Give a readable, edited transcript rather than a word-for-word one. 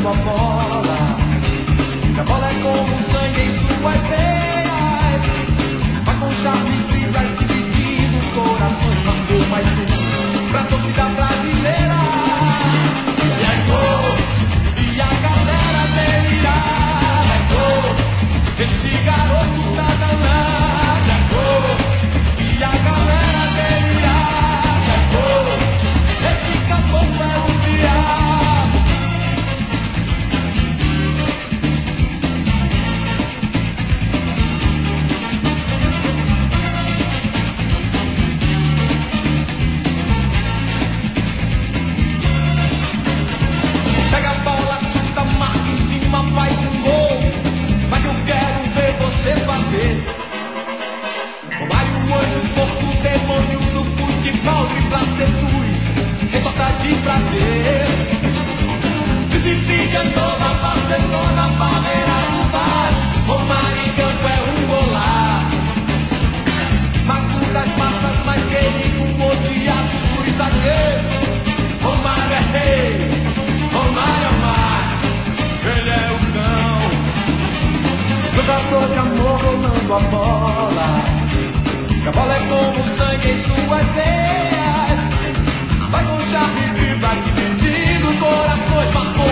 a bola. A bola é como sangue em suas veias. Vai com chave, dribla, dividindo corações. Marcou mais um pra torcida brasileira. E aí, gol, e a galera delirar. É gol, esse garoto tá danado. É gol, e a galera delirar. É gol, esse caboclo é o diabo. Pega a bola, chuta, marca em cima, faz um gol. Mas eu quero ver você fazer. Romário, o anjo, o porco, demônio do futebol. Dribla, seduz, retoca de prazer. Crucifica toda Barcelona, barreira do Vasco. Romário em campo é um golaço. Mago das massas, mais querido, odiado dos zagueiros. Romário é rei, Romário é mais, ele é o cão. Jogador de amor rolando a bola. A bola é como sangue em suas veias. Vai com chave, dribla, dividindo corações. Marcou